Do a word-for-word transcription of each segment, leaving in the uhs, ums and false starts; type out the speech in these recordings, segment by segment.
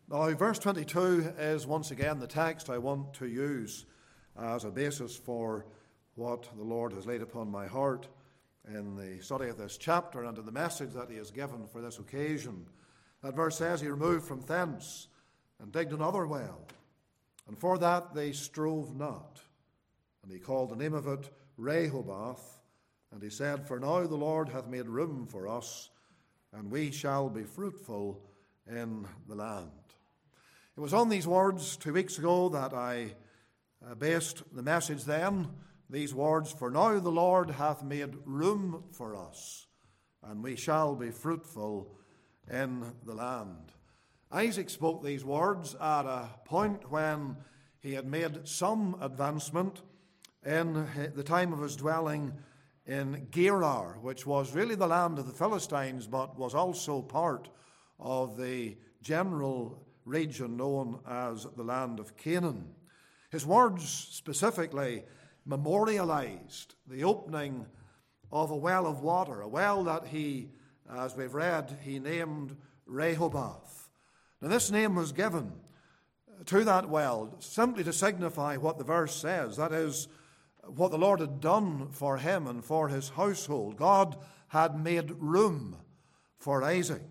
Now, verse twenty-two is once again the text I want to use as a basis for what the Lord has laid upon my heart in the study of this chapter and in the message that he has given for this occasion. That verse says, he removed from thence and digged another well, and for that they strove not. And he called the name of it Rehoboth, and he said, For now the Lord hath made room for us, and we shall be fruitful in the land. It was on these words two weeks ago that I uh, based the message then. These words, For now the Lord hath made room for us, and we shall be fruitful in the land. Isaac spoke these words at a point when he had made some advancement in the time of his dwelling in Gerar, which was really the land of the Philistines, but was also part of the general region known as the land of Canaan. His words specifically memorialized the opening of a well of water, a well that he, as we've read, he named Rehoboth. Now this name was given to that well simply to signify what the verse says, that is, what the Lord had done for him and for his household. God had made room for Isaac,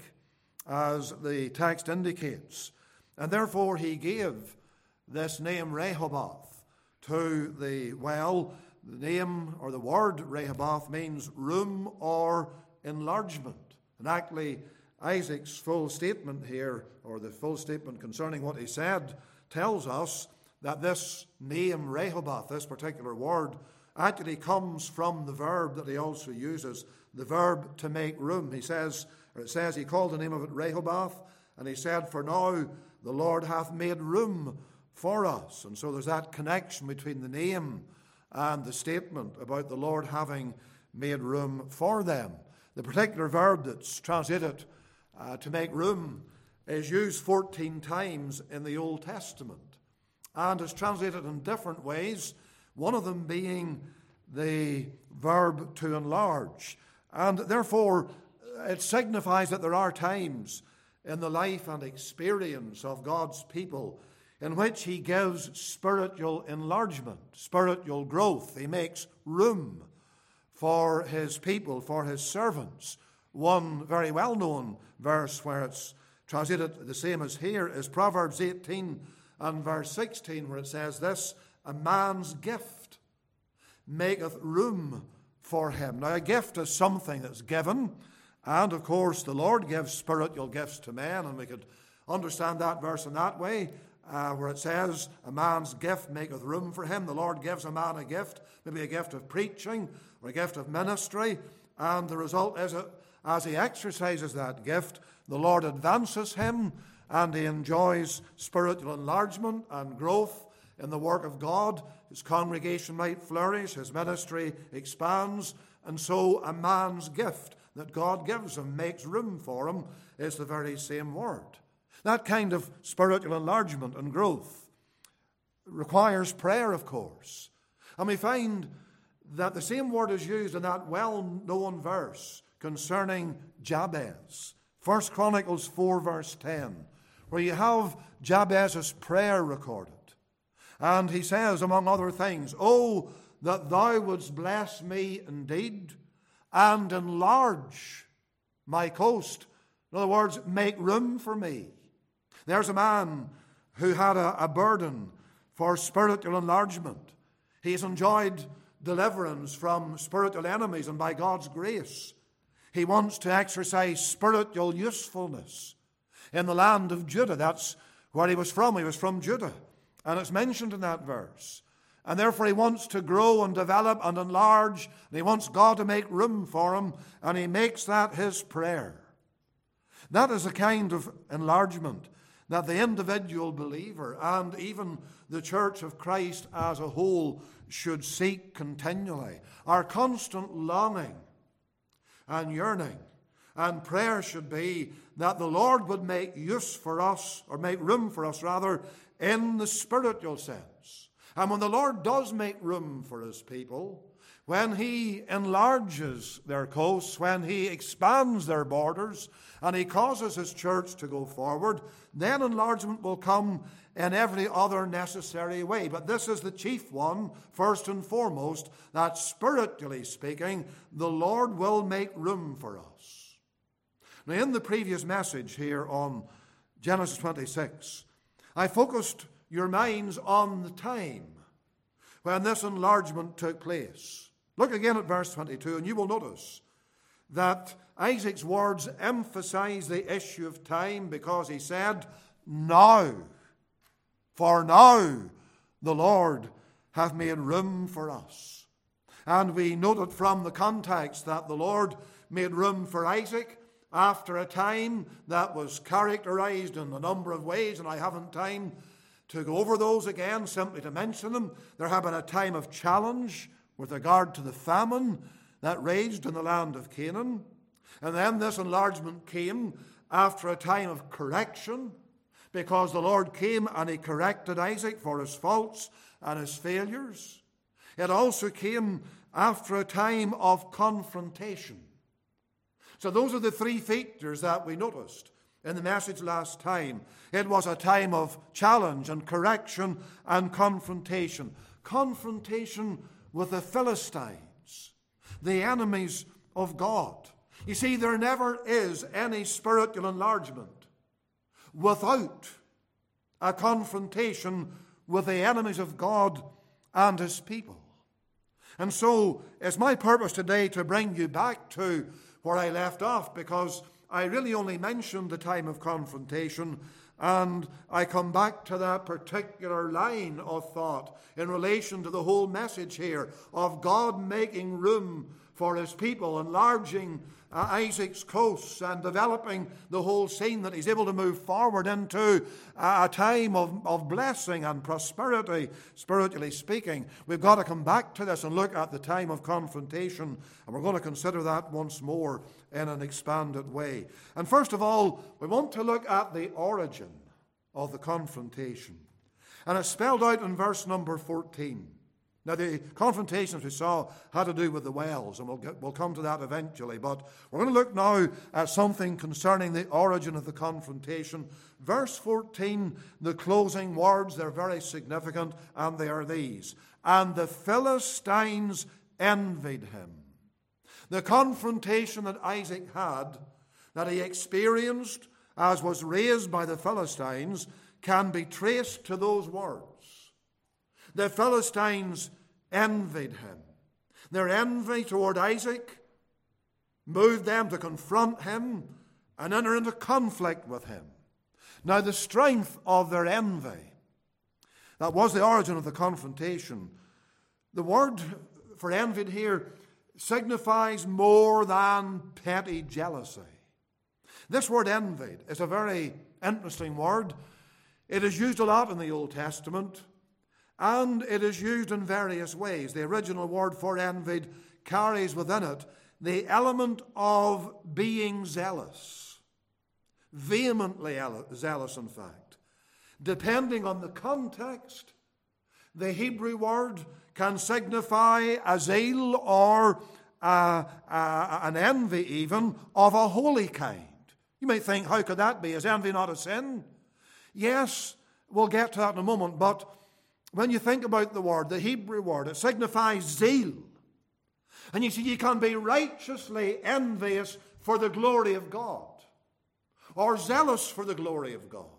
as the text indicates. And therefore he gave this name Rehoboth to the well. The name or the word Rehoboth means room or enlargement. And actually Isaac's full statement here, or the full statement concerning what he said, tells us that this name Rehoboth, this particular word, actually comes from the verb that he also uses, the verb to make room. He says, or it says, he called the name of it Rehoboth, and he said, For now the Lord hath made room for us. And so there's that connection between the name and the statement about the Lord having made room for them. The particular verb that's translated uh, to make room is used fourteen times in the Old Testament, and is translated in different ways, one of them being the verb to enlarge. And therefore, it signifies that there are times in the life and experience of God's people in which he gives spiritual enlargement, spiritual growth. He makes room for his people, for his servants. One very well-known verse where it's translated the same as here is Proverbs eighteen and verse sixteen, where it says this, A man's gift maketh room for him. Now, a gift is something that's given, and of course the Lord gives spiritual gifts to men, and we could understand that verse in that way, uh, where it says, A man's gift maketh room for him. The Lord gives a man a gift, maybe a gift of preaching or a gift of ministry, and the result is that as he exercises that gift, the Lord advances him, and he enjoys spiritual enlargement and growth in the work of God. His congregation might flourish, his ministry expands, and so a man's gift that God gives him, makes room for him, is the very same word. That kind of spiritual enlargement and growth requires prayer, of course. And we find that the same word is used in that well-known verse concerning Jabez. First Chronicles four, verse ten, where you have Jabez's prayer recorded. And he says, among other things, Oh, that thou wouldst bless me indeed, and enlarge my coast. In other words, make room for me. There's a man who had a, a burden for spiritual enlargement. He's enjoyed deliverance from spiritual enemies, and by God's grace, he wants to exercise spiritual usefulness in the land of Judah. That's where he was from. He was from Judah. And it's mentioned in that verse. And therefore he wants to grow and develop and enlarge. And he wants God to make room for him. And he makes that his prayer. That is a kind of enlargement that the individual believer and even the church of Christ as a whole should seek continually. Our constant longing and yearning and prayer should be that the Lord would make use for us, or make room for us rather, in the spiritual sense. And when the Lord does make room for his people, when he enlarges their coasts, when he expands their borders, and he causes his church to go forward, then enlargement will come in every other necessary way. But this is the chief one, first and foremost, that spiritually speaking, the Lord will make room for us. Now, in the previous message here on Genesis twenty-six, I focused your minds on the time when this enlargement took place. Look again at verse twenty-two, and you will notice that Isaac's words emphasize the issue of time, because he said, now, for now the Lord hath made room for us. And we noted from the context that the Lord made room for Isaac after a time that was characterized in a number of ways, and I haven't time to go over those again, simply to mention them. There had been a time of challenge with regard to the famine that raged in the land of Canaan. And then this enlargement came after a time of correction, because the Lord came and he corrected Isaac for his faults and his failures. It also came after a time of confrontation. So those are the three features that we noticed in the message last time. It was a time of challenge and correction and confrontation. Confrontation with the Philistines, the enemies of God. You see, there never is any spiritual enlargement without a confrontation with the enemies of God and his people. And so it's my purpose today to bring you back to where I left off, because I really only mentioned the time of confrontation, and I come back to that particular line of thought in relation to the whole message here of God making room for his people, enlarging uh, Isaac's coasts and developing the whole scene that he's able to move forward into a time of, of blessing and prosperity, spiritually speaking. We've got to come back to this and look at the time of confrontation, and we're going to consider that once more in an expanded way. And first of all, we want to look at the origin of the confrontation. And it's spelled out in verse number fourteen. Now, the confrontations we saw had to do with the wells, and we'll, get, we'll come to that eventually. But we're going to look now at something concerning the origin of the confrontation. Verse fourteen, the closing words, they're very significant, and they are these. And the Philistines envied him. The confrontation that Isaac had, that he experienced, as was raised by the Philistines, can be traced to those words. The Philistines envied him. Their envy toward Isaac moved them to confront him and enter into conflict with him. Now, the strength of their envy, that was the origin of the confrontation. The word for envied here signifies more than petty jealousy. This word envied is a very interesting word. It is used a lot in the Old Testament, and it is used in various ways. The original word for envied carries within it the element of being zealous, vehemently zealous, in fact. Depending on the context, the Hebrew word can signify a zeal or a, a, an envy even of a holy kind. You may think, how could that be? Is envy not a sin? Yes, we'll get to that in a moment, but when you think about the word, the Hebrew word, it signifies zeal. And you see, you can be righteously envious for the glory of God, or zealous for the glory of God.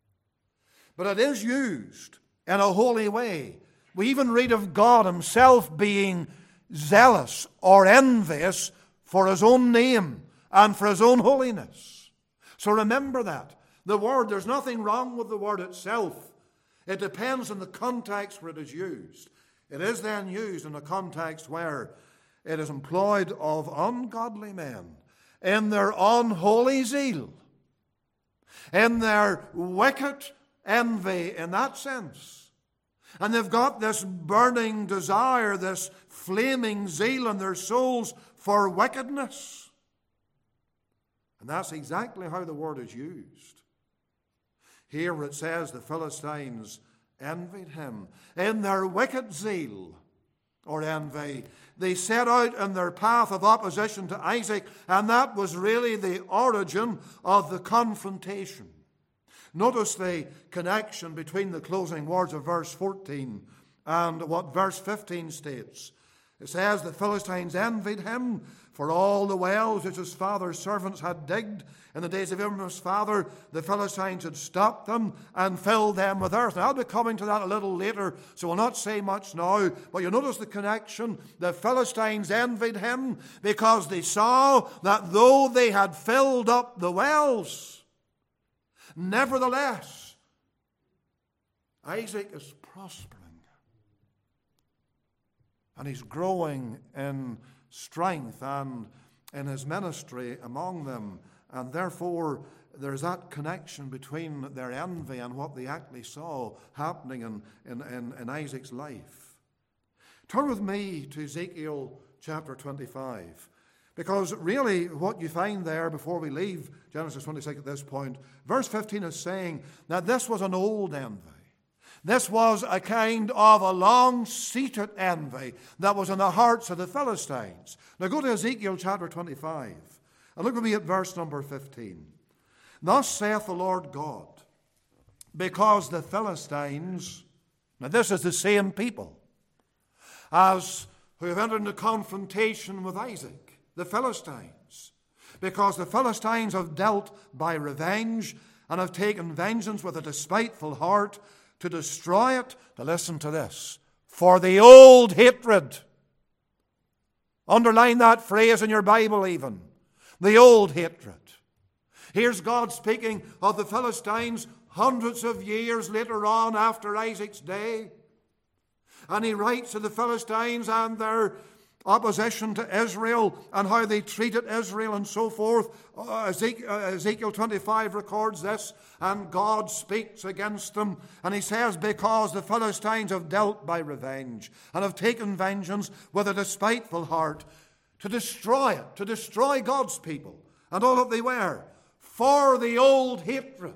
But it is used in a holy way. We even read of God himself being zealous or envious for his own name and for his own holiness. So remember that. The word, there's nothing wrong with the word itself. It depends on the context where it is used. It is then used in a context where it is employed of ungodly men in their unholy zeal, in their wicked envy in that sense. And they've got this burning desire, this flaming zeal in their souls for wickedness. And that's exactly how the word is used. Here where it says the Philistines envied him in their wicked zeal. or envy. They set out in their path of opposition to Isaac, and that was really the origin of the confrontation. Notice the connection between the closing words of verse fourteen and what verse fifteen states. It says, the Philistines envied him for all the wells which his father's servants had digged. In the days of Abraham's father, the Philistines had stopped them and filled them with earth. Now, I'll be coming to that a little later, so we'll not say much now. But you notice the connection. The Philistines envied him because they saw that though they had filled up the wells, nevertheless, Isaac is prospering. And he's growing in strength and in his ministry among them. And therefore, there's that connection between their envy and what they actually saw happening in, in, in, in Isaac's life. Turn with me to Ezekiel chapter twenty-five. Because really what you find there before we leave Genesis twenty-six at this point, verse fifteen is saying that this was an old envy. This was a kind of a long-seated envy that was in the hearts of the Philistines. Now go to Ezekiel chapter twenty-five and look with me at verse number fifteen. Thus saith the Lord God, because the Philistines, now this is the same people as who have entered into confrontation with Isaac, the Philistines, because the Philistines have dealt by revenge and have taken vengeance with a despiteful heart, to destroy it, to listen to this, for the old hatred. Underline that phrase in your Bible even. The old hatred. Here's God speaking of the Philistines hundreds of years later on after Isaac's day. And he writes to the Philistines and their opposition to Israel and how they treated Israel and so forth. Ezekiel twenty-five records this, and God speaks against them. And he says, because the Philistines have dealt by revenge and have taken vengeance with a despiteful heart, to destroy it, to destroy God's people and all that they were, for the old hatred.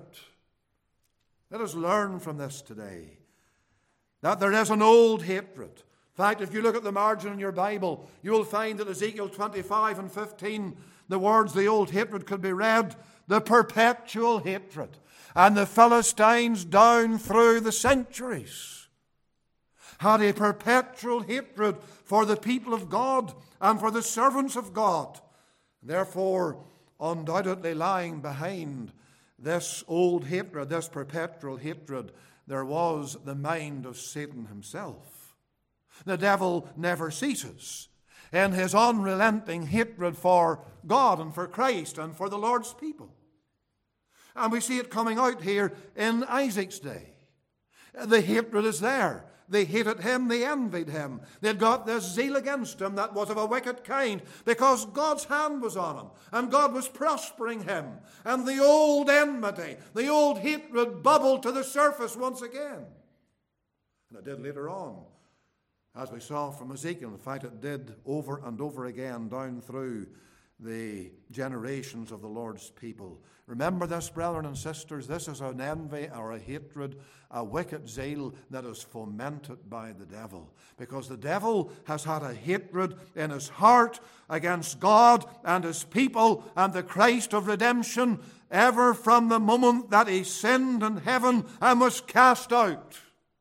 Let us learn from this today that there is an old hatred. In fact, if you look at the margin in your Bible, you will find that Ezekiel twenty-five and fifteen, the words the old hatred could be read, the perpetual hatred. And the Philistines down through the centuries had a perpetual hatred for the people of God and for the servants of God. Therefore, undoubtedly lying behind this old hatred, this perpetual hatred, there was the mind of Satan himself. The devil never ceases in his unrelenting hatred for God and for Christ and for the Lord's people. And we see it coming out here in Isaac's day. The hatred is there. They hated him, they envied him. They'd got this zeal against him that was of a wicked kind because God's hand was on him and God was prospering him. And the old enmity, the old hatred bubbled to the surface once again. And it did later on, as we saw from Ezekiel. In fact, it did over and over again down through the generations of the Lord's people. Remember this, brethren and sisters, this is an envy or a hatred, a wicked zeal that is fomented by the devil. Because the devil has had a hatred in his heart against God and his people and the Christ of redemption ever from the moment that he sinned in heaven and was cast out.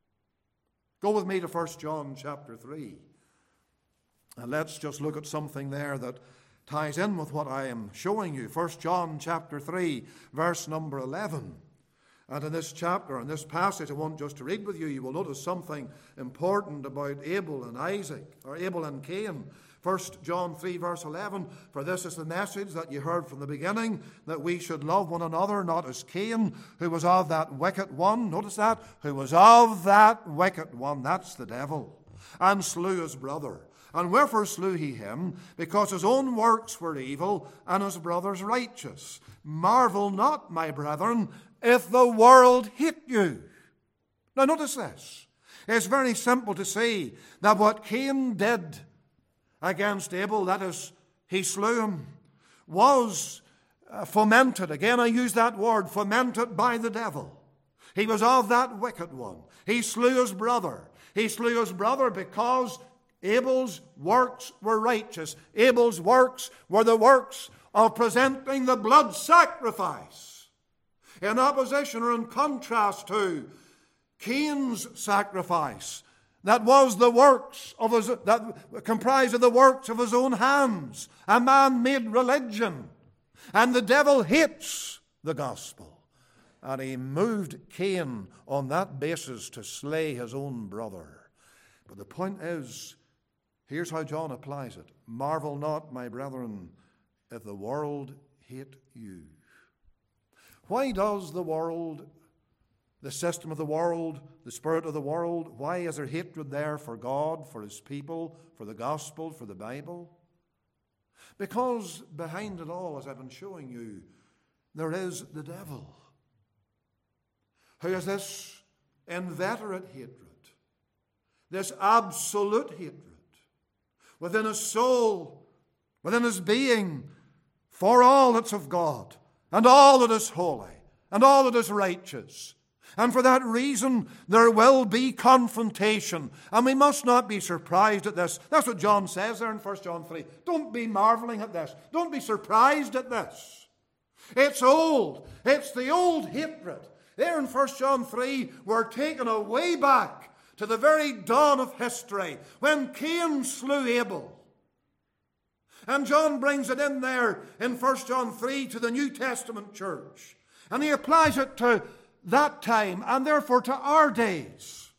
Go with me to First John chapter three. And let's just look at something there that ties in with what I am showing you. First John chapter three, verse number eleven. And in this chapter, in this passage, I want just to read with you, you will notice something important about Abel and Isaac, or Abel and Cain. First John three, verse eleven, for this is the message that you heard from the beginning, that we should love one another, not as Cain, who was of that wicked one. Notice that, who was of that wicked one, that's the devil, and slew his brother. And wherefore slew he him? Because his own works were evil, and his brother's righteous. Marvel not, my brethren, if the world hate you. Now notice this. It's very simple to see that what Cain did against Abel, that is, he slew him, was uh, fomented. Again, I use that word, fomented by the devil. He was of that wicked one. He slew his brother. He slew his brother because Abel's works were righteous. Abel's works were the works of presenting the blood sacrifice, in opposition or in contrast to Cain's sacrifice, that was the works of his, that comprised of the works of his own hands, a man-made religion. And the devil hates the gospel. And he moved Cain on that basis to slay his own brother. But the point is, here's how John applies it. Marvel not, my brethren, if the world hate you. Why does the world, the system of the world, the spirit of the world, why is there hatred there for God, for his people, for the gospel, for the Bible? Because behind it all, as I've been showing you, there is the devil, who has this inveterate hatred, this absolute hatred within his soul, within his being, for all that's of God, and all that is holy, and all that is righteous. And for that reason, there will be confrontation. And we must not be surprised at this. That's what John says there in First John three. Don't be marveling at this. Don't be surprised at this. It's old. It's the old hatred. There in First John three, we're taken away back to the very dawn of history, when Cain slew Abel. And John brings it in there in First John three to the New Testament church. And he applies it to that time and therefore to our days.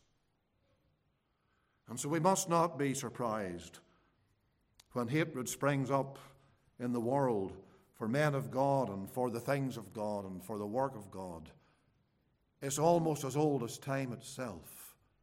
And so we must not be surprised when hatred springs up in the world for men of God and for the things of God and for the work of God. It's almost as old as time itself.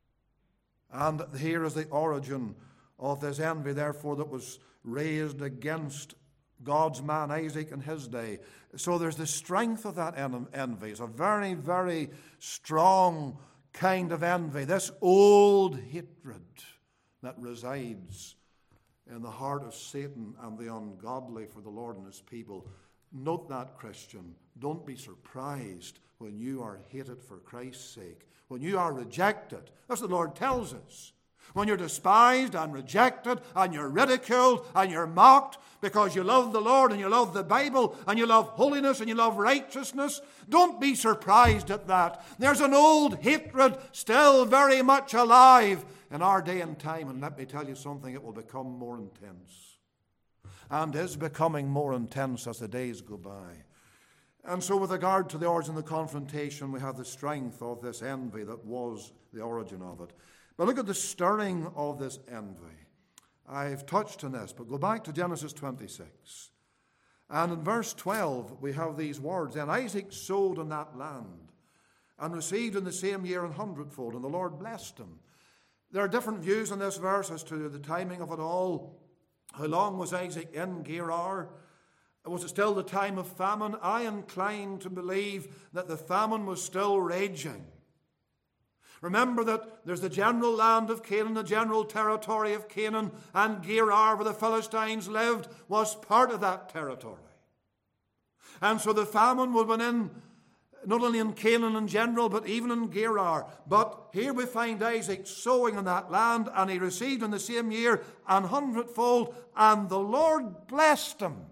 And here is the origin of this envy, therefore, that was raised against God's man Isaac in his day. So there's the strength of that envy. It's a very, very strong kind of envy. This old hatred that resides in the heart of Satan and the ungodly for the Lord and his people. Note that, Christian. Don't be surprised when you are hated for Christ's sake. When you are rejected. That's what the Lord tells us. When you're despised and rejected and you're ridiculed and you're mocked because you love the Lord and you love the Bible and you love holiness and you love righteousness, don't be surprised at that. There's an old hatred still very much alive in our day and time. And let me tell you something, it will become more intense. And is becoming more intense as the days go by. And so with regard to the origin of the confrontation, we have the strength of this envy that was the origin of it. But look at the stirring of this envy. I've touched on this, but go back to Genesis twenty-six. And in verse twelve, we have these words. Then Isaac sowed in that land and received in the same year an hundredfold, and the Lord blessed him. There are different views on this verse as to the timing of it all. How long was Isaac in Gerar? Was it still the time of famine? I incline to believe that the famine was still raging. Remember that there's the general land of Canaan, the general territory of Canaan, and Gerar, where the Philistines lived, was part of that territory. And so the famine would have been in, not only in Canaan in general, but even in Gerar. But here we find Isaac sowing in that land, and he received in the same year an hundredfold, and the Lord blessed him.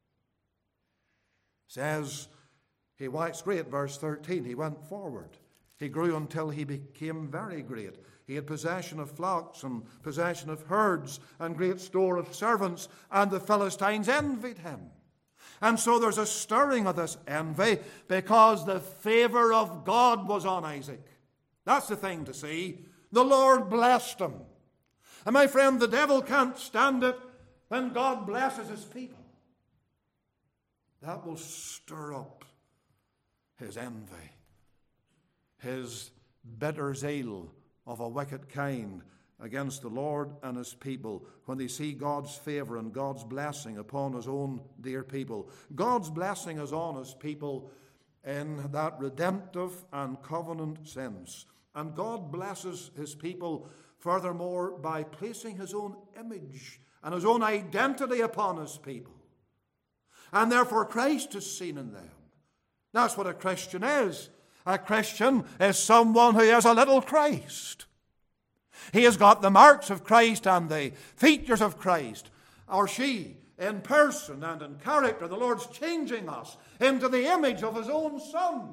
Says, he it's great, verse thirteen, he went forward. He grew until he became very great. He had possession of flocks and possession of herds and great store of servants, and the Philistines envied him. And so there's a stirring of this envy because the favor of God was on Isaac. That's the thing to see. The Lord blessed him. And my friend, the devil can't stand it when God blesses his people. That will stir up his envy, his bitter zeal of a wicked kind against the Lord and his people when they see God's favor and God's blessing upon his own dear people. God's blessing is on his people in that redemptive and covenant sense. And God blesses his people furthermore by placing his own image and his own identity upon his people. And therefore Christ is seen in them. That's what a Christian is. A Christian is someone who is a little Christ. He has got the marks of Christ and the features of Christ. Or she, in person and in character, the Lord's changing us into the image of His own Son.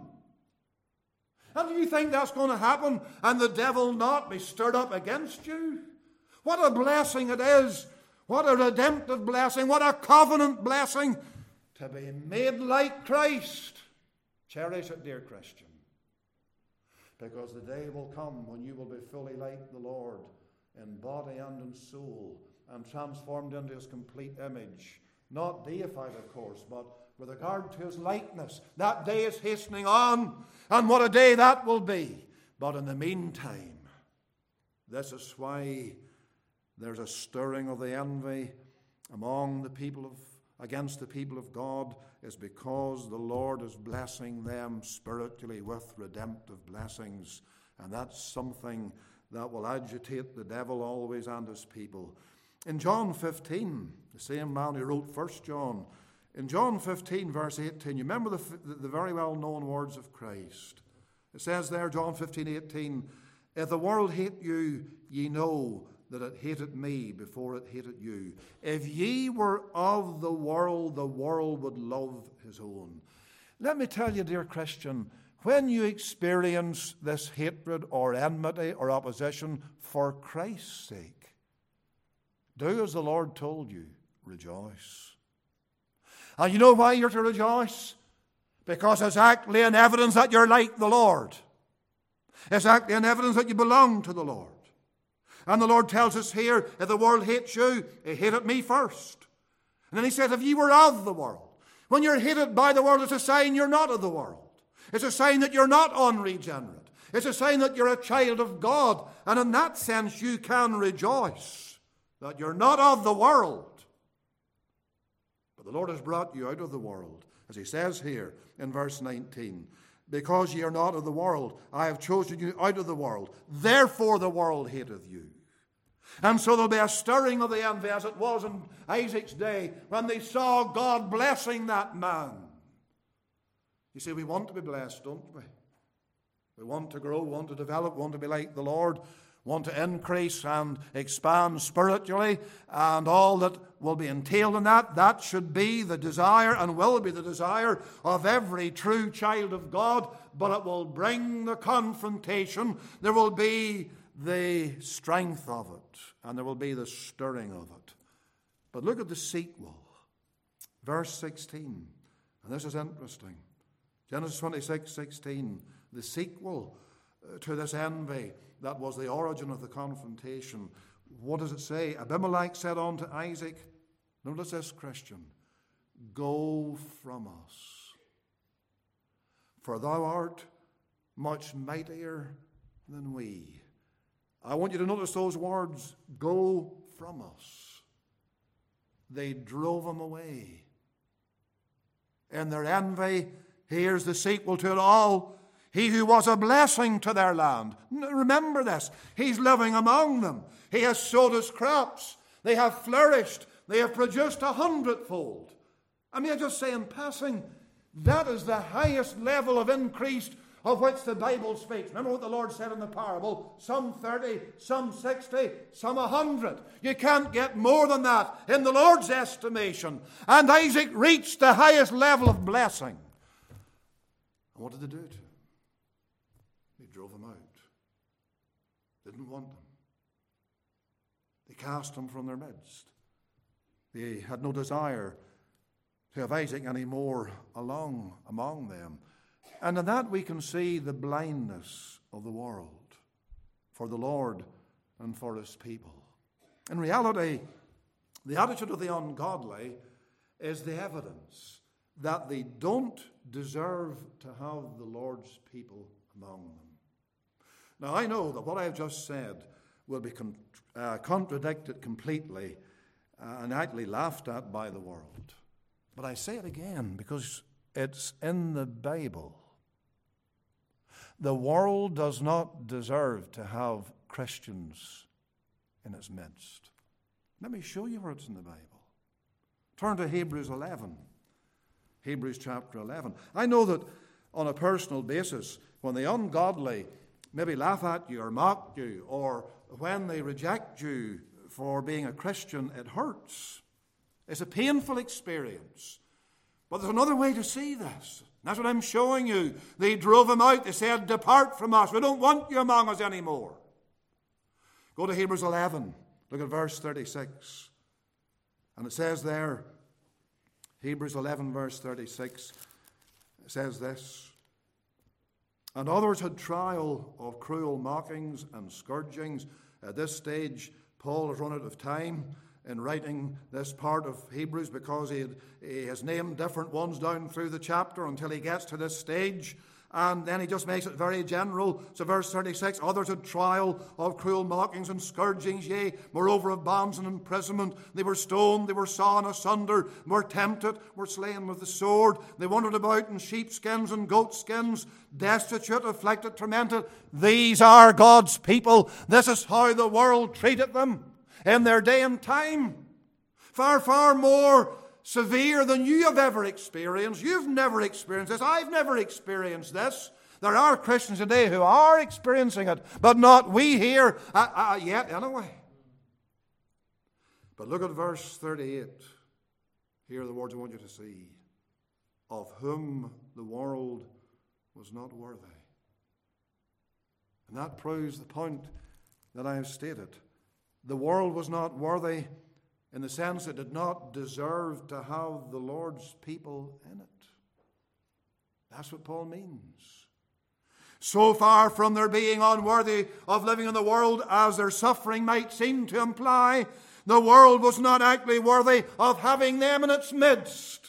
And do you think that's going to happen and the devil not be stirred up against you? What a blessing it is. What a redemptive blessing. What a covenant blessing to be made like Christ. Cherish it, dear Christian. Because the day will come when you will be fully like the Lord in body and in soul and transformed into His complete image. Not deified, of course, but with regard to His likeness. That day is hastening on, and what a day that will be. But in the meantime, this is why there's a stirring of the envy among the people of, against the people of God, is because the Lord is blessing them spiritually with redemptive blessings. And that's something that will agitate the devil always and his people. In John fifteen, the same man who wrote First John, in John fifteen, verse eighteen, you remember the, the very well-known words of Christ. It says there, John fifteen, eighteen, if the world hate you, ye know that it hated me before it hated you. If ye were of the world, the world would love his own. Let me tell you, dear Christian, when you experience this hatred or enmity or opposition for Christ's sake, do as the Lord told you, rejoice. And you know why you're to rejoice? Because it's actually an evidence that you're like the Lord. It's actually an evidence that you belong to the Lord. And the Lord tells us here, if the world hates you, it hated me first. And then He says, if ye were of the world. When you're hated by the world, it's a sign you're not of the world. It's a sign that you're not unregenerate. It's a sign that you're a child of God. And in that sense, you can rejoice that you're not of the world. But the Lord has brought you out of the world, as He says here in verse nineteen. Because ye are not of the world, I have chosen you out of the world. Therefore the world hateth you. And so there'll be a stirring of the envy, as it was in Isaac's day, when they saw God blessing that man. You see, we want to be blessed, don't we? We want to grow, want to develop, want to be like the Lord, want to increase and expand spiritually, and all that will be entailed in that. That should be the desire and will be the desire of every true child of God, but it will bring the confrontation. There will be the strength of it, and there will be the stirring of it. But look at the sequel. Verse sixteen, and this is interesting. Genesis twenty-six, sixteen, the sequel to this envy that was the origin of the confrontation. What does it say? Abimelech said unto Isaac, notice this, Christian, go from us, for thou art much mightier than we. I want you to notice those words, go from us. They drove him away. In their envy, here's the sequel to it all. He who was a blessing to their land. Remember this. He's living among them. He has sowed his crops. They have flourished. They have produced a hundredfold. I mean, I just say in passing, that is the highest level of increase of which the Bible speaks. Remember what the Lord said in the parable? Some thirty, some sixty, some a hundred. You can't get more than that in the Lord's estimation. And Isaac reached the highest level of blessing. And what did they do to him? They drove him out. Didn't want him. They cast him from their midst. They had no desire to have Isaac any more along among them. And in that we can see the blindness of the world for the Lord and for His people. In reality, the attitude of the ungodly is the evidence that they don't deserve to have the Lord's people among them. Now, I know that what I have just said will be con- uh, contradicted completely uh, and actually laughed at by the world. But I say it again because it's in the Bible. The world does not deserve to have Christians in its midst. Let me show you where it's in the Bible. Turn to Hebrews eleven. Hebrews chapter eleven. I know that on a personal basis, when the ungodly maybe laugh at you or mock you, or when they reject you for being a Christian, it hurts. It's a painful experience. But there's another way to see this. That's what I'm showing you. They drove him out. They said, depart from us. We don't want you among us anymore. Go to Hebrews eleven. Look at verse thirty-six. And it says there, Hebrews eleven, verse thirty-six, it says this: and others had trial of cruel mockings and scourgings. At this stage, Paul has run out of time in writing this part of Hebrews, because he, had, he has named different ones down through the chapter until he gets to this stage. And then he just makes it very general. So verse thirty-six, others had trial of cruel mockings and scourgings, yea, moreover of bonds and imprisonment. They were stoned, they were sawn asunder, were tempted, were slain with the sword. They wandered about in sheepskins and goatskins, destitute, afflicted, tormented. These are God's people. This is how the world treated them in their day and time. Far, far more severe than you have ever experienced. You've never experienced this. I've never experienced this. There are Christians today who are experiencing it, but not we here uh, uh, yet anyway. But look at verse thirty-eight. Here are the words I want you to see. Of whom the world was not worthy. And that proves the point that I have stated. The world was not worthy in the sense it did not deserve to have the Lord's people in it. That's what Paul means. So far from their being unworthy of living in the world, as their suffering might seem to imply, the world was not actually worthy of having them in its midst.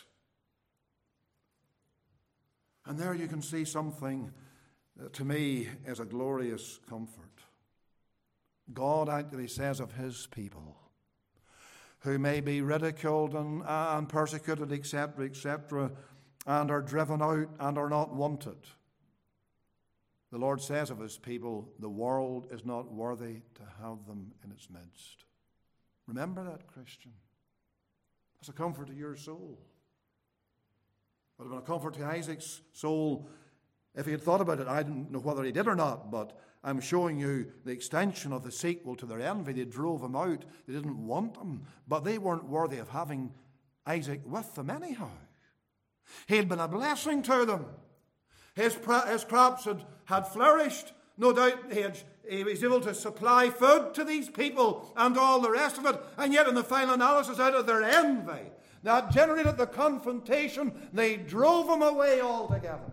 And there you can see something that to me is a glorious comfort. God actually says of his people, who may be ridiculed and, and persecuted, et cetera, et cetera, and are driven out and are not wanted. The Lord says of his people, the world is not worthy to have them in its midst. Remember that, Christian. That's a comfort to your soul. It would have been a comfort to Isaac's soul if he had thought about it. I don't know whether he did or not, but I'm showing you the extension of the sequel to their envy. They drove him out. They didn't want him, but they weren't worthy of having Isaac with them anyhow. He had been a blessing to them. His, his crops had, had flourished. No doubt he, had, he was able to supply food to these people and all the rest of it. And yet in the final analysis, out of their envy that generated the confrontation, they drove him away altogether.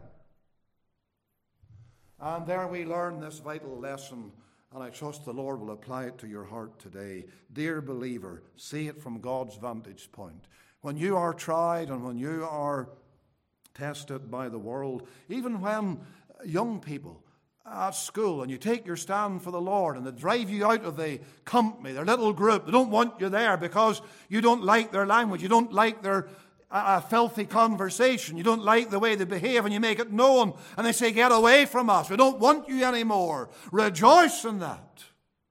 And there we learn this vital lesson, and I trust the Lord will apply it to your heart today. Dear believer, see it from God's vantage point. When you are tried and when you are tested by the world, even when young people at school and you take your stand for the Lord and they drive you out of the company, their little group, they don't want you there because you don't like their language, you don't like their a filthy conversation. You don't like the way they behave, and you make it known. And they say, get away from us. We don't want you anymore. Rejoice in that.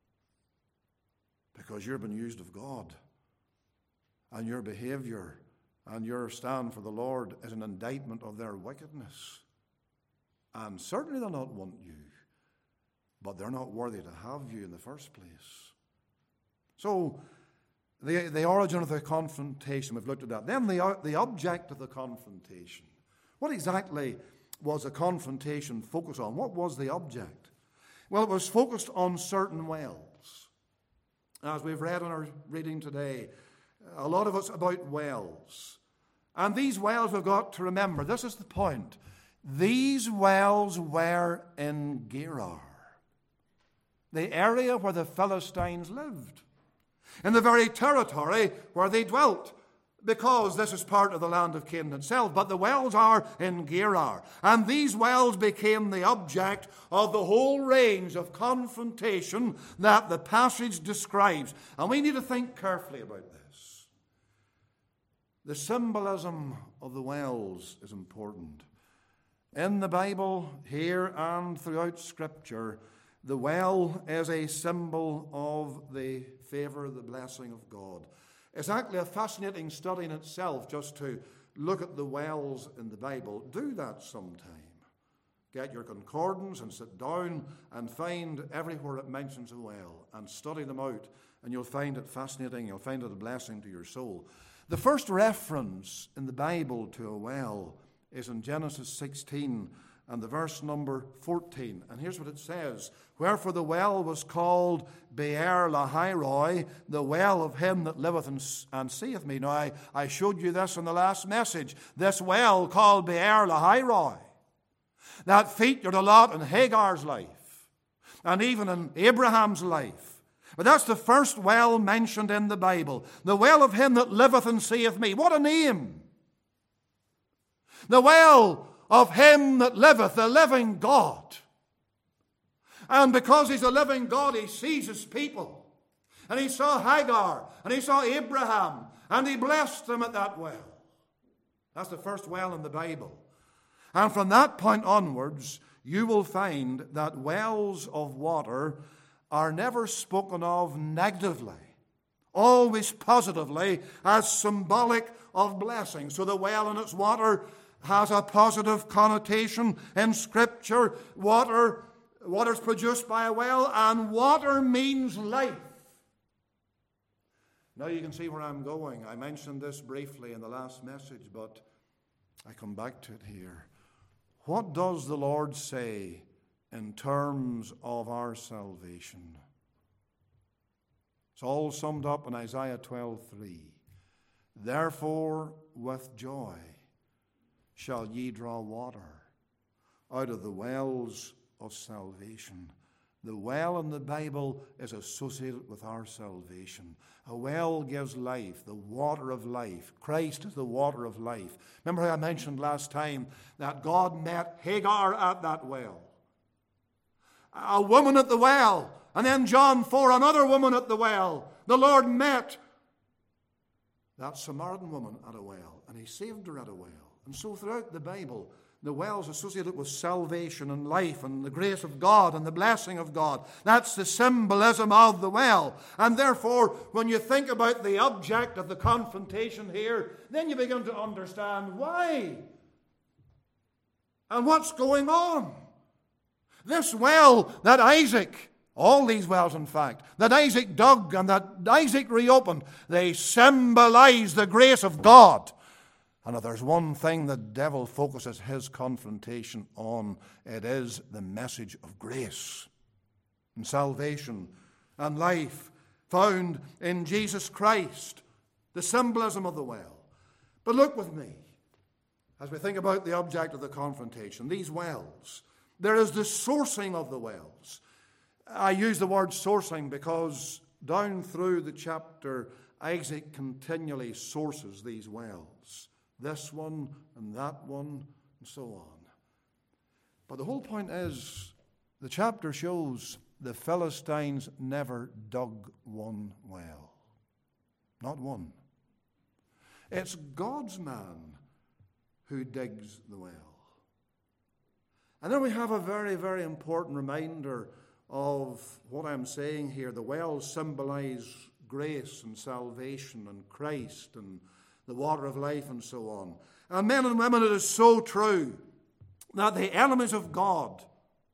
Because you've been used of God. And your behavior and your stand for the Lord is an indictment of their wickedness. And certainly they'll not want you. But they're not worthy to have you in the first place. So, The, the origin of the confrontation, we've looked at that. Then the, the object of the confrontation. What exactly was the confrontation focused on? What was the object? Well, it was focused on certain wells. As we've read in our reading today, a lot of it's about wells. And these wells, we've got to remember, this is the point. These wells were in Gerar, the area where the Philistines lived, in the very territory where they dwelt, because this is part of the land of Canaan itself. But the wells are in Gerar. And these wells became the object of the whole range of confrontation that the passage describes. And we need to think carefully about this. The symbolism of the wells is important. In the Bible, here and throughout Scripture, the well is a symbol of the favor, the blessing of God. It's actually a fascinating study in itself just to look at the wells in the Bible. Do that sometime. Get your concordance and sit down and find everywhere it mentions a well and study them out, and you'll find it fascinating. You'll find it a blessing to your soul. The first reference in the Bible to a well is in Genesis sixteen and the verse number fourteen. And here's what it says. Wherefore the well was called Beer Lahairoi, the well of him that liveth and, and seeth me. Now, I, I showed you this in the last message. This well called Beer Lahairoi, that featured a lot in Hagar's life and even in Abraham's life. But that's the first well mentioned in the Bible. The well of him that liveth and seeth me. What a name! The well of him that liveth, the living God. And because he's a living God, he sees his people. And he saw Hagar, and he saw Abraham, and he blessed them at that well. That's the first well in the Bible. And from that point onwards, you will find that wells of water are never spoken of negatively, always positively, as symbolic of blessing. So the well and its water has a positive connotation in Scripture. Water, water is produced by a well, and water means life. Now you can see where I'm going. I mentioned this briefly in the last message, but I come back to it here. What does the Lord say in terms of our salvation? It's all summed up in Isaiah twelve three. Therefore, with joy shall ye draw water out of the wells of salvation. The well in the Bible is associated with our salvation. A well gives life, the water of life. Christ is the water of life. Remember how I mentioned last time that God met Hagar at that well. A woman at the well. And then John four, another woman at the well. The Lord met that Samaritan woman at a well, and he saved her at a well. And so throughout the Bible, the wells associated with salvation and life and the grace of God and the blessing of God. That's the symbolism of the well. And therefore, when you think about the object of the confrontation here, then you begin to understand why and what's going on. This well that Isaac, all these wells in fact, that Isaac dug and that Isaac reopened, they symbolize the grace of God. And if there's one thing the devil focuses his confrontation on, it is the message of grace and salvation and life found in Jesus Christ, the symbolism of the well. But look with me as we think about the object of the confrontation, these wells. There is the sourcing of the wells. I use the word sourcing because down through the chapter, Isaac continually sources these wells. This one and that one and so on. But the whole point is, the chapter shows the Philistines never dug one well. Not one. It's God's man who digs the well. And then we have a very, very important reminder of what I'm saying here. The wells symbolize grace and salvation and Christ and the water of life and so on. And men and women, it is so true that the enemies of God,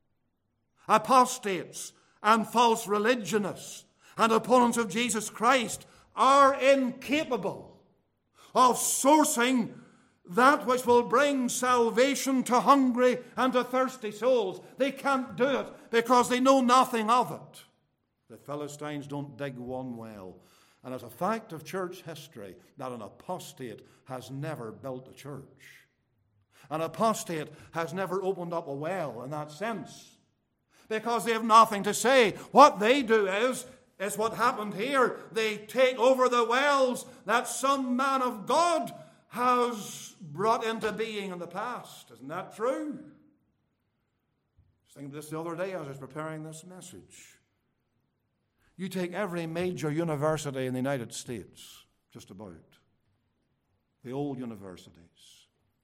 apostates and false religionists and opponents of Jesus Christ are incapable of sourcing that which will bring salvation to hungry and to thirsty souls. They can't do it because they know nothing of it. The Philistines don't dig one well. And as a fact of church history, that an apostate has never built a church. An apostate has never opened up a well in that sense, because they have nothing to say. What they do is, is what happened here. They take over the wells that some man of God has brought into being in the past. Isn't that true? I was thinking of this the other day as I was preparing this message. You take every major university in the United States, just about, the old universities,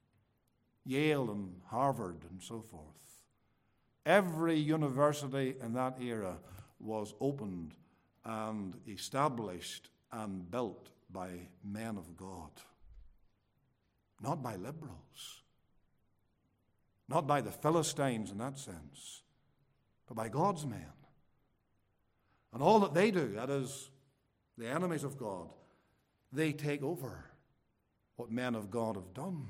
Yale and Harvard and so forth. Every university in that era was opened and established and built by men of God, not by liberals. Not by the Philistines in that sense, but by God's men. And all that they do, that is, the enemies of God, they take over what men of God have done.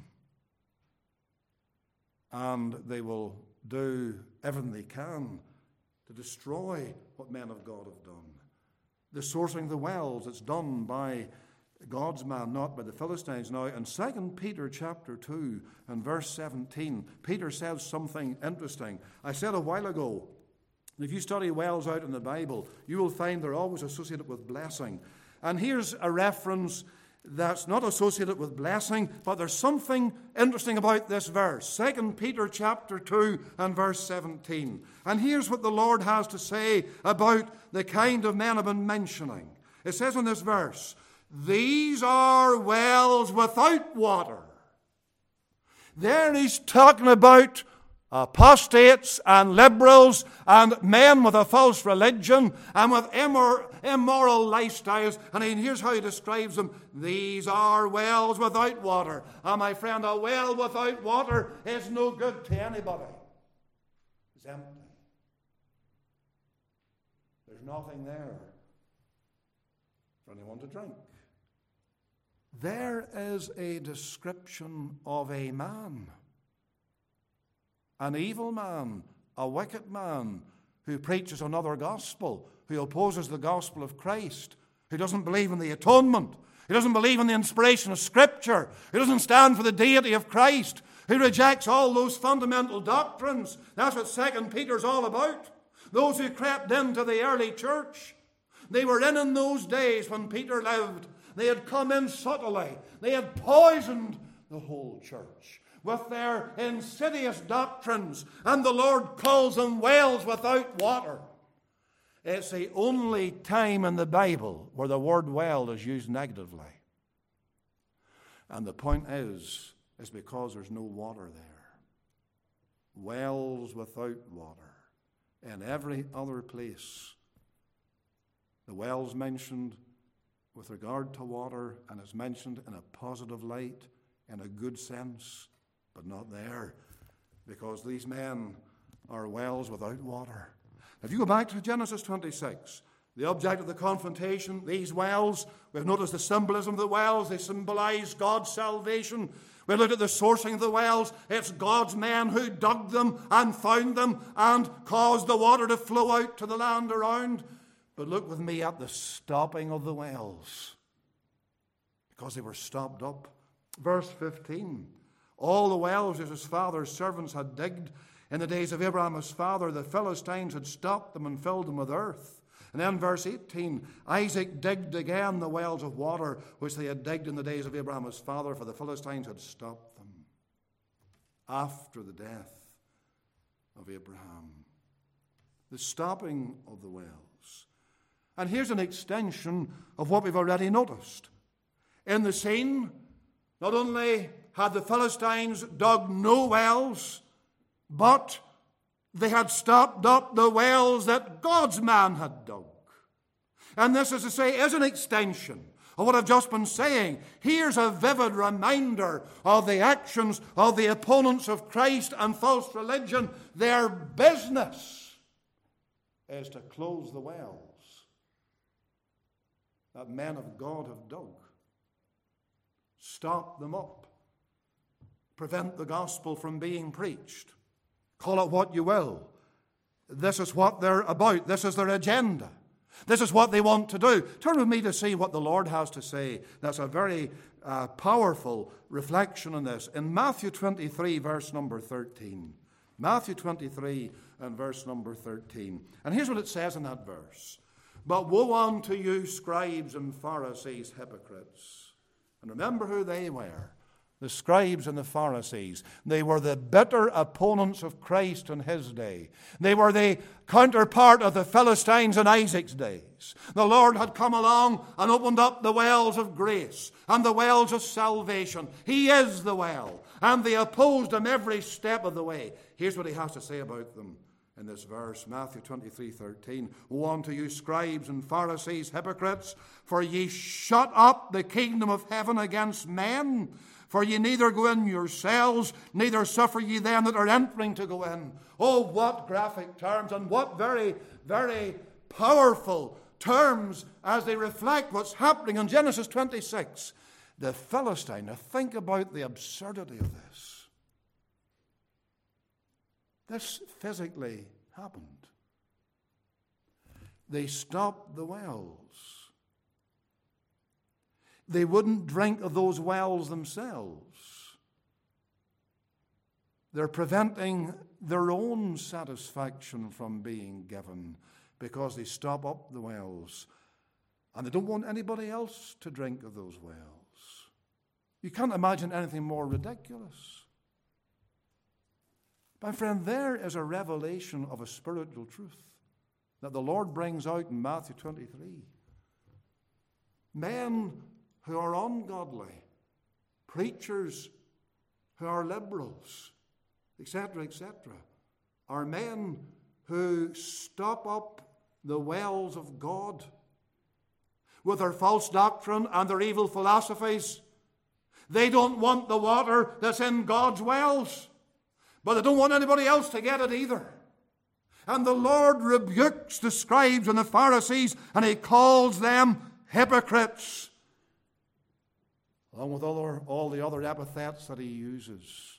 And they will do everything they can to destroy what men of God have done. The sourcing the wells, it's done by God's man, not by the Philistines. Now, in Second Peter chapter two and verse seventeen, Peter says something interesting. I said a while ago, if you study wells out in the Bible, you will find they're always associated with blessing. And here's a reference that's not associated with blessing, but there's something interesting about this verse. Second Peter chapter two and verse seventeen. And here's what the Lord has to say about the kind of men I've been mentioning. It says in this verse, these are wells without water. There he's talking about apostates and liberals and men with a false religion and with immor- immoral lifestyles. And here's how he describes them. These are wells without water. And my friend, a well without water is no good to anybody. It's empty. There's nothing there for anyone to drink. There is a description of a man, an evil man, a wicked man who preaches another gospel, who opposes the gospel of Christ, who doesn't believe in the atonement, who doesn't believe in the inspiration of Scripture, who doesn't stand for the deity of Christ, who rejects all those fundamental doctrines. That's what Second Peter's all about. Those who crept into the early church, they were in in those days when Peter lived. They had come in subtly. They had poisoned the whole church with their insidious doctrines, and the Lord calls them wells without water. It's the only time in the Bible where the word well is used negatively. And the point is, is because there's no water there. Wells without water. In every other place, the well's mentioned with regard to water, and is mentioned in a positive light, in a good sense, but not there, because these men are wells without water. If you go back to Genesis twenty-six, the object of the confrontation, these wells, we've noticed the symbolism of the wells. They symbolize God's salvation. We looked at the sourcing of the wells. It's God's men who dug them and found them and caused the water to flow out to the land around. But look with me at the stopping of the wells, because they were stopped up. Verse fifteen, all the wells which his father's servants had digged in the days of Abraham his father, the Philistines had stopped them and filled them with earth. And then verse eighteen, Isaac digged again the wells of water which they had digged in the days of Abraham his father, for the Philistines had stopped them after the death of Abraham. The stopping of the wells. And here's an extension of what we've already noticed. In the scene, not only had the Philistines dug no wells, but they had stopped up the wells that God's man had dug. And this, as I say, is an extension of what I've just been saying. Here's a vivid reminder of the actions of the opponents of Christ and false religion. Their business is to close the wells that men of God have dug. Stop them up. Prevent the gospel from being preached. Call it what you will. This is what they're about. This is their agenda. This is what they want to do. Turn with me to see what the Lord has to say. That's a very uh, powerful reflection on this. In Matthew twenty-three, verse number thirteen. Matthew twenty-three and verse number thirteen. And here's what it says in that verse. But woe unto you, scribes and Pharisees, hypocrites. And remember who they were. The scribes and the Pharisees. They were the bitter opponents of Christ in his day. They were the counterpart of the Philistines in Isaac's days. The Lord had come along and opened up the wells of grace and the wells of salvation. He is the well. And they opposed him every step of the way. Here's what he has to say about them. in this verse, Matthew twenty-three thirteen. Woe unto you, scribes and Pharisees, hypocrites, for ye shut up the kingdom of heaven against men. For ye neither go in yourselves, neither suffer ye them that are entering to go in. Oh, what graphic terms, and what very, very powerful terms as they reflect what's happening in Genesis twenty-six. The Philistine, now think about the absurdity of this. This physically happened. They stopped the wells. They wouldn't drink of those wells themselves. They're preventing their own satisfaction from being given because they stop up the wells. And they don't want anybody else to drink of those wells. You can't imagine anything more ridiculous. My friend, there is a revelation of a spiritual truth that the Lord brings out in Matthew twenty-three. Men who are ungodly, preachers who are liberals, et cetera, et cetera, are men who stop up the wells of God with their false doctrine and their evil philosophies. They don't want the water that's in God's wells, but they don't want anybody else to get it either. And the Lord rebukes the scribes and the Pharisees, and he calls them hypocrites, along with all, all the other epithets that he uses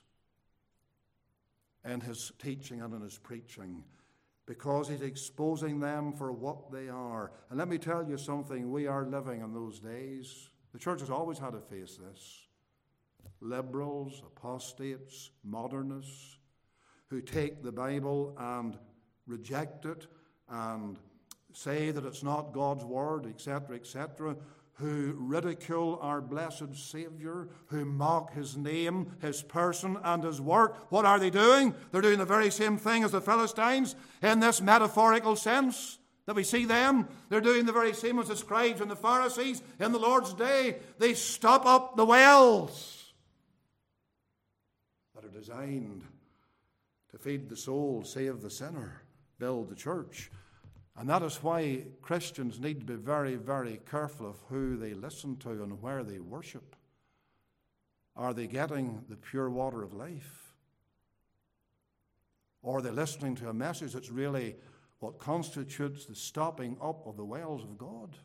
in his teaching and in his preaching, because he's exposing them for what they are. And let me tell you something, we are living in those days. The church has always had to face this. Liberals, apostates, modernists, who take the Bible and reject it and say that it's not God's word, et cetera, et cetera, who ridicule our blessed Savior, who mock his name, his person, and his work. What are they doing? They're doing the very same thing as the Philistines in this metaphorical sense that we see them. They're doing the very same as the scribes and the Pharisees in the Lord's day. They stop up the wells that are designed to feed the soul, save the sinner, build the church. And that is why Christians need to be very, very careful of who they listen to and where they worship. Are they getting the pure water of life? Or are they listening to a message that's really what constitutes the stopping up of the wells of God?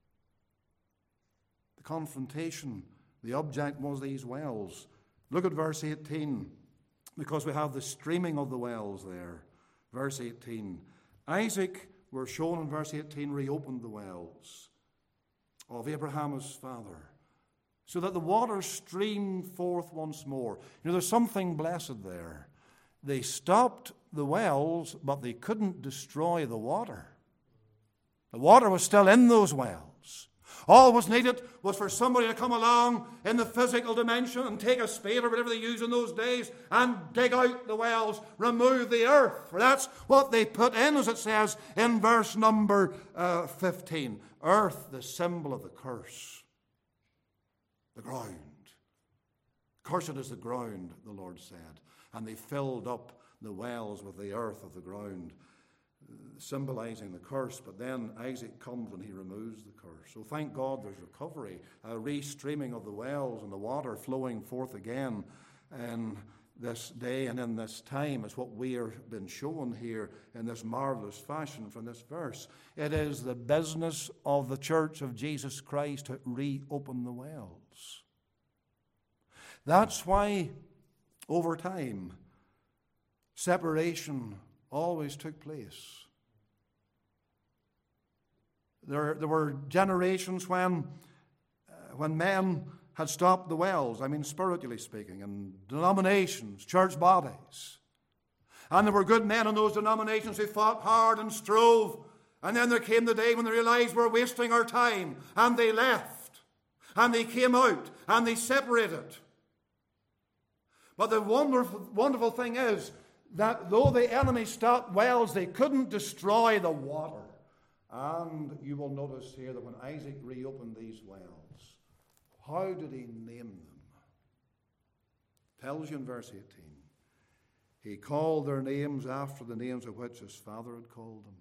The confrontation, the object was these wells. Look at verse eighteen. Because we have the streaming of the wells there. Verse eighteen. Isaac, we're shown in verse eighteen, reopened the wells of Abraham his father, so that the water streamed forth once more. You know, there's something blessed there. They stopped the wells, but they couldn't destroy the water. The water was still in those wells. All was needed was for somebody to come along in the physical dimension and take a spade or whatever they used in those days and dig out the wells, remove the earth. For that's what they put in, as it says in verse number uh, fifteen. Earth, the symbol of the curse. The ground. Cursed is the ground, the Lord said. And they filled up the wells with the earth of the ground, symbolizing the curse. But then Isaac comes and he removes the curse. So thank God there's recovery, a restreaming of the wells and the water flowing forth again in this day and in this time is what we are been shown here in this marvelous fashion from this verse. It is the business of the church of Jesus Christ to reopen the wells. That's why over time separation always took place. There, there were generations when, uh, when men had stopped the wells, I mean spiritually speaking, and denominations, church bodies. And there were good men in those denominations who fought hard and strove. And then there came the day when they realized we're wasting our time. And they left. And they came out. And they separated. But the wonderful, wonderful thing is that though the enemy stopped wells, they couldn't destroy the water. And you will notice here that when Isaac reopened these wells, how did he name them? Tells you in verse eighteen. He called their names after the names of which his father had called them.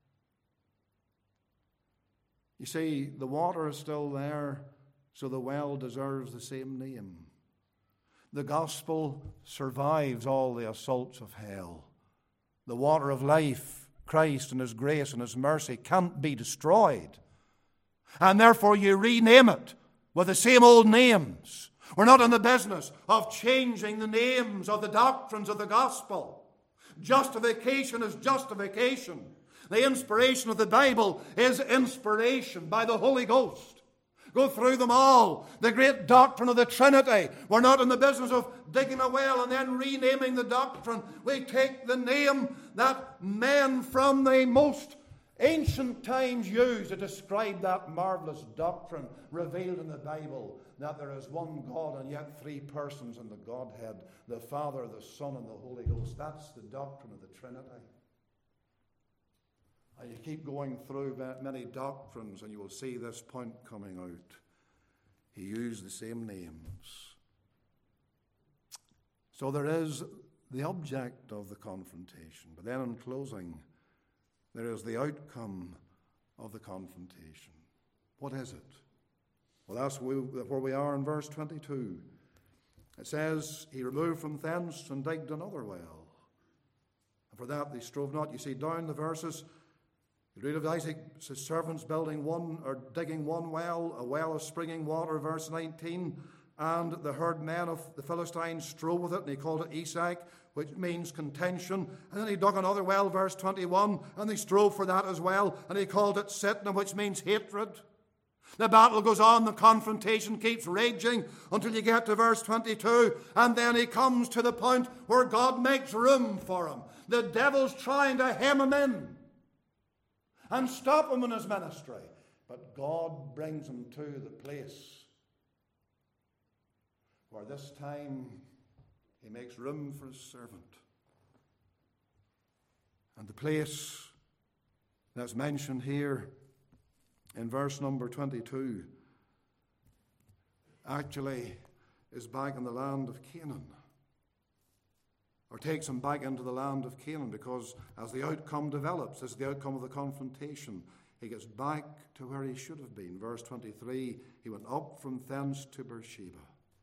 You see, the water is still there, so the well deserves the same name. The gospel survives all the assaults of hell. The water of life, Christ and his grace and his mercy, can't be destroyed. And therefore you rename it with the same old names. We're not in the business of changing the names of the doctrines of the gospel. Justification is justification. The inspiration of the Bible is inspiration by the Holy Ghost. Go through them all. The great doctrine of the Trinity. We're not in the business of digging a well and then renaming the doctrine. We take the name that men from the most ancient times used to describe that marvelous doctrine revealed in the Bible, that there is one God and yet three persons in the Godhead, the Father, the Son, and the Holy Ghost. That's the doctrine of the Trinity. And you keep going through many doctrines and you will see this point coming out. He used the same names. So there is the object of the confrontation. But then in closing, there is the outcome of the confrontation. What is it? Well, that's where we are in verse twenty-two. It says, he removed from thence and digged another well. And for that they strove not. You see, down the verses, you read of Isaac's servants building one, or digging one well, a well of springing water, verse nineteen. And the herdmen of the Philistines strove with it, and he called it Esek, which means contention. And then he dug another well, verse twenty-one, and they strove for that as well, and he called it Sitna, which means hatred. The battle goes on, the confrontation keeps raging until you get to verse twenty-two, and then he comes to the point where God makes room for him. The devil's trying to hem him in and stop him in his ministry, but God brings him to the place where this time he makes room for his servant. And the place that's mentioned here in verse number twenty-two actually is back in the land of Canaan, or takes him back into the land of Canaan, because as the outcome develops, this is the outcome of the confrontation, he gets back to where he should have been. Verse twenty-three, he went up from thence to Beersheba.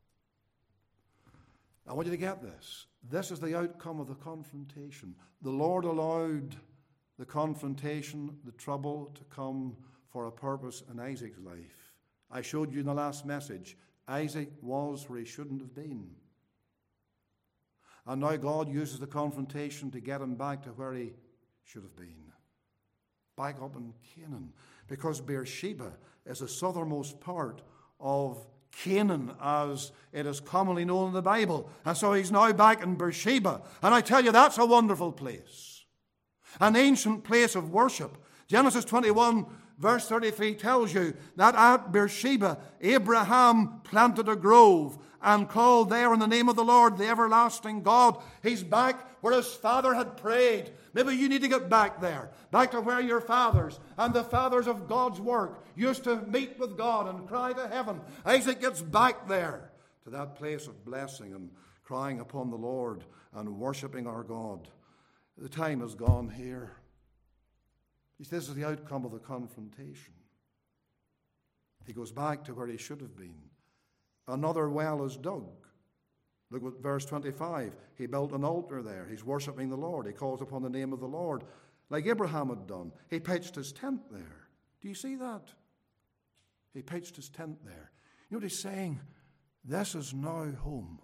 I want you to get this. This is the outcome of the confrontation. The Lord allowed the confrontation, the trouble to come for a purpose in Isaac's life. I showed you in the last message, Isaac was where he shouldn't have been. And now God uses the confrontation to get him back to where he should have been. Back up in Canaan. Because Beersheba is the southernmost part of Canaan, as it is commonly known in the Bible. And so he's now back in Beersheba. And I tell you, that's a wonderful place. An ancient place of worship. Genesis twenty-one, verse thirty-three tells you that at Beersheba, Abraham planted a grove and called there in the name of the Lord, the everlasting God. He's back where his father had prayed. Maybe you need to get back there, back to where your fathers and the fathers of God's work used to meet with God and cry to heaven. Isaac gets back there to that place of blessing and crying upon the Lord and worshiping our God. The time has gone here. This is the outcome of the confrontation. He goes back to where he should have been. Another well is dug. Look at verse twenty-five. He built an altar there. He's worshiping the Lord. He calls upon the name of the Lord, like Abraham had done. He pitched his tent there. Do you see that? He pitched his tent there. You know what he's saying? This is now home.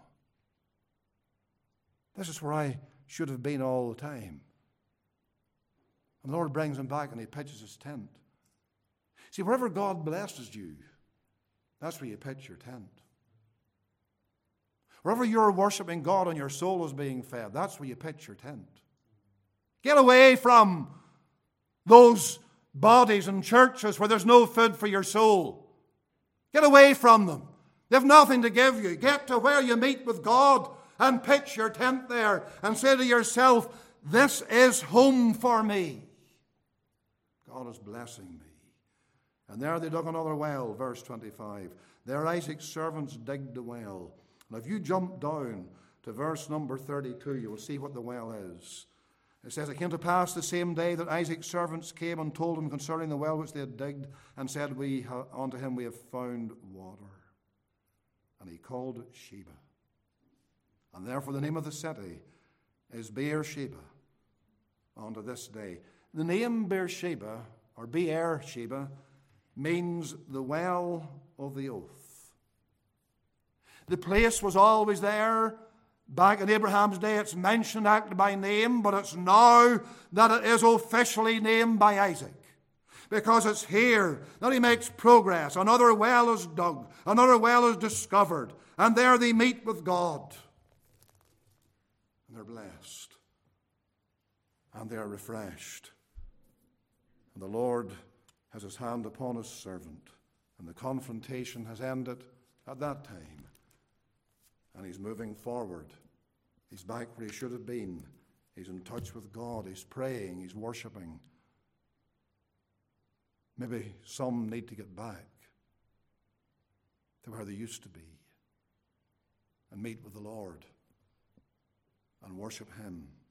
This is where I should have been all the time. And the Lord brings him back and he pitches his tent. See, wherever God blesses you, that's where you pitch your tent. Wherever you're worshiping God and your soul is being fed, that's where you pitch your tent. Get away from those bodies and churches where there's no food for your soul. Get away from them. They have nothing to give you. Get to where you meet with God and pitch your tent there and say to yourself, this is home for me. God is blessing me. And there they dug another well, verse twenty-five. There Isaac's servants digged a well. And if you jump down to verse number thirty-two, you will see what the well is. It says, "It came to pass the same day that Isaac's servants came and told him concerning the well which they had digged, and said, We ha- unto him, We have found water. And he called Sheba. And therefore the name of the city is Beersheba unto this day." The name Beersheba, or Beersheba, means the well of the oath. The place was always there. Back in Abraham's day, it's mentioned actually by name, but it's now that it is officially named by Isaac. Because it's here that he makes progress. Another well is dug. Another well is discovered. And there they meet with God. And they're blessed. And they are refreshed. And the Lord has his hand upon his servant. And the confrontation has ended at that time. And he's moving forward. He's back where he should have been. He's in touch with God. He's praying. He's worshiping. Maybe some need to get back to where they used to be and meet with the Lord and worship him.